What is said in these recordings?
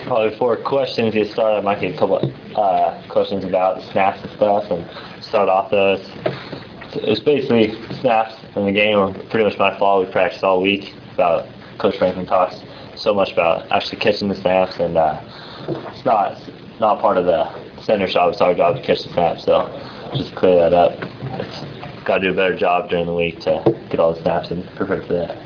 Probably before questions get started, I might get a couple questions about snaps and stuff, and start off those. It's basically snaps in the game are pretty much my fault. We practice all week. About Coach Franklin talks so much about actually catching the snaps, and it's not part of the center's job. It's our job to catch the snaps. So just clear that up. It's got to do a better job during the week to get all the snaps and prepare for that.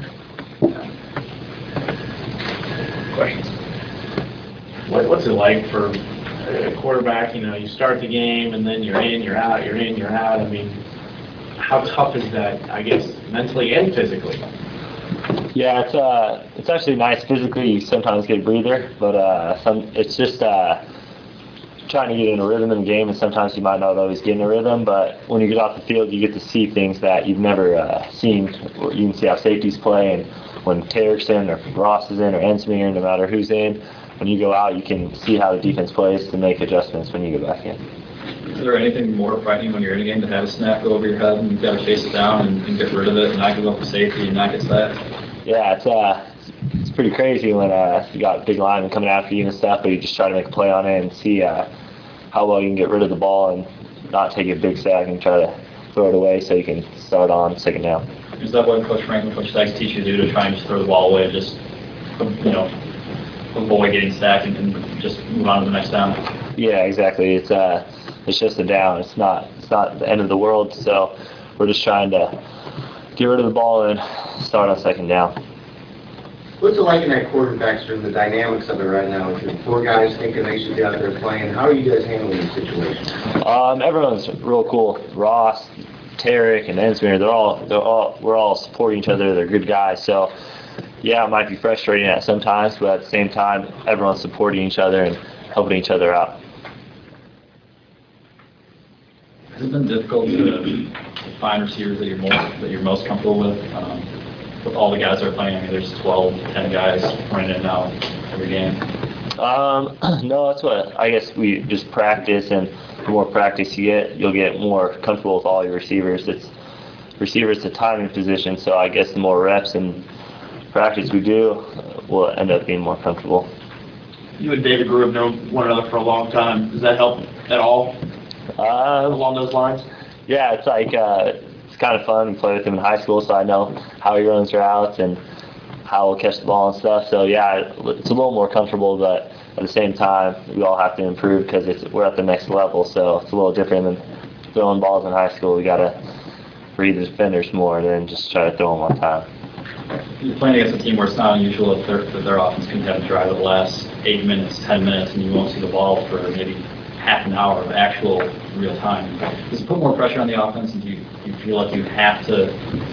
Questions? What's it like for a quarterback? You know, you start the game and then you're in, you're out, you're in, you're out. I mean, how tough is that, I guess, mentally and physically? Yeah, it's actually nice physically. You sometimes get a breather, but it's just trying to get in a rhythm in the game, and sometimes you might not always get in a rhythm, but when you get off the field, you get to see things that you've never seen. You can see how safeties play, and when Tarek's in, or Ross is in, or Ensminger, no matter who's in, when you go out, you can see how the defense plays to make adjustments when you go back in. Is there anything more frightening when you're in a game to have a snap go over your head and you've got to chase it down and get rid of it and not give up the safety and not get sacked? Yeah, it's pretty crazy when you got big linemen coming after you and stuff, but you just try to make a play on it and see how well you can get rid of the ball and not take a big sack and try to throw it away so you can start on second down. Is that what Coach Franklin, Coach Sykes teach you to do, to try and just throw the ball away, just avoid getting sacked and just move on to the next down? Yeah, exactly. It's just a down. It's not the end of the world. So we're just trying to get rid of the ball and start on second down. What's it like in that quarterbacks room, the dynamics of it right now? With your four guys thinking they should be out there playing, how are you guys handling the situation? Everyone's real cool. Ross, Tarek, and Ensminger, we're all supporting each other. They're good guys. So yeah, it might be frustrating at sometimes, but at the same time, everyone's supporting each other and helping each other out. Has it been difficult to find receivers that you're most comfortable with all the guys that are playing? I mean, there's 12, 10 guys running in and out every game. No, that's what I guess we just practice, and the more practice you get, you'll get more comfortable with all your receivers. Receivers a timing position, so I guess the more reps and practice we do, we'll end up being more comfortable. You and David Grew have known one another for a long time. Does that help at all along those lines? Yeah, it's like it's kind of fun. We play with him in high school, so I know how he runs routes and how he'll catch the ball and stuff. So yeah, it's a little more comfortable, but at the same time, we all have to improve because we're at the next level. So it's a little different than throwing balls in high school. We gotta read the defenders more than just try to throw them on time. You're playing against a team where it's not unusual that their offense can have a drive that lasts 8 minutes, 10 minutes, and you won't see the ball for maybe half an hour of actual real time. Does it put more pressure on the offense, and do you feel like you have to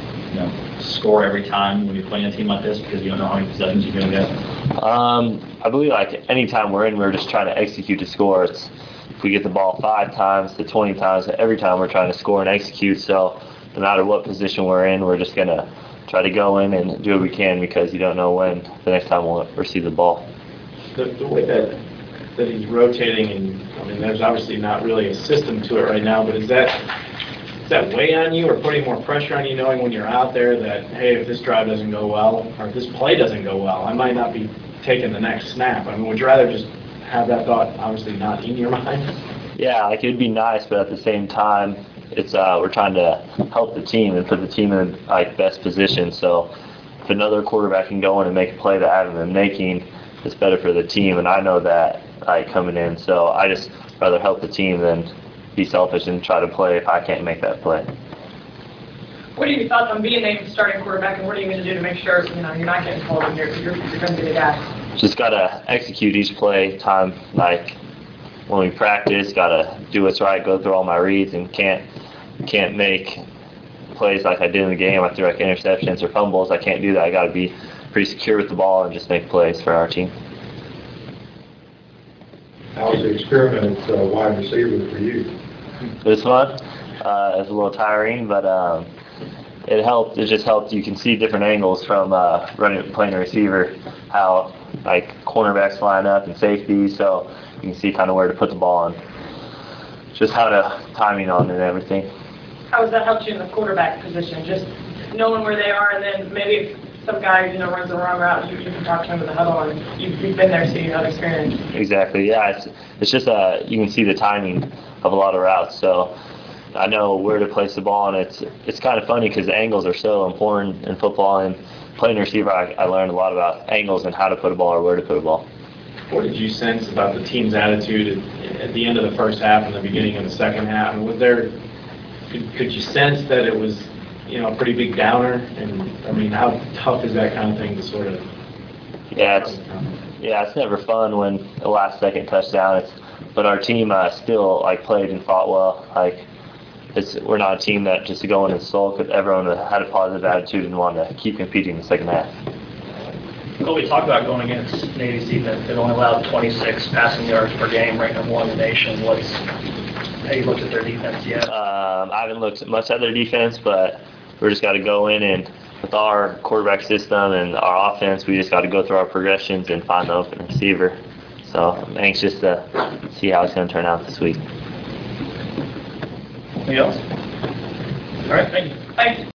score every time when you're playing a team like this because you don't know how many possessions you're going to get? I believe like any time we're in, we're just trying to execute to score. If we get the ball 5 times to 20 times, every time we're trying to score and execute. So no matter what position we're in, we're just going to try to go in and do what we can because you don't know when the next time we'll receive the ball. The way that he's rotating, and I mean, there's obviously not really a system to it right now, but is that weigh on you or putting more pressure on you, knowing when you're out there that, hey, if this drive doesn't go well or if this play doesn't go well, I might not be taking the next snap? I mean, would you rather just have that thought obviously not in your mind? Yeah, like it'd be nice, but at the same time, it's we're trying to help the team and put the team in best position. So if another quarterback can go in and make a play that I haven't been making, it's better for the team, and I know that coming in. So I just rather help the team than be selfish and try to play if I can't make that play. What are your thoughts on being named starting quarterback, and what are you going to do to make sure you're not getting called and you're going to be the guy? Just gotta execute each play time. Like when we practice, gotta do what's right, go through all my reads, and can't make plays like I did in the game. I threw like interceptions or fumbles. I can't do that. I gotta be pretty secure with the ball and just make plays for our team. How was the experiment at wide receiver for you? It was fun. It was a little tiring, but it helped. It just helped. You can see different angles from playing a receiver, how like cornerbacks line up and safety, so you can see kind of where to put the ball and just how to timing on it and everything. How has that helped you in the quarterback position? Just knowing where they are, and then maybe some guy, runs the wrong route, you can talk to him in the huddle, and you've been there, so you have experience. Exactly. Yeah. It's just you can see the timing of a lot of routes, so I know where to place the ball, and it's kind of funny because the angles are so important in football, and playing receiver, I learned a lot about angles and how to put a ball or where to put a ball. What did you sense about the team's attitude at the end of the first half and the beginning of the second half? And could you sense that it was, a pretty big downer? And I mean, how tough is that kind of thing to sort of? Yeah, it's never fun when the last second touchdown. But our team still played and fought well. We're not a team that just to go in and sulk. Everyone had a positive attitude and wanted to keep competing in the second half. We talked about going against Navy's defense. They've only allowed 26 passing yards per game, right number one in the nation. Have you looked at their defense yet? I haven't looked much at their defense, but we just got to go in and with our quarterback system and our offense, we just got to go through our progressions and find the open receiver. So I'm anxious to see how it's going to turn out this week. Anything else? All right, thank you. Thanks.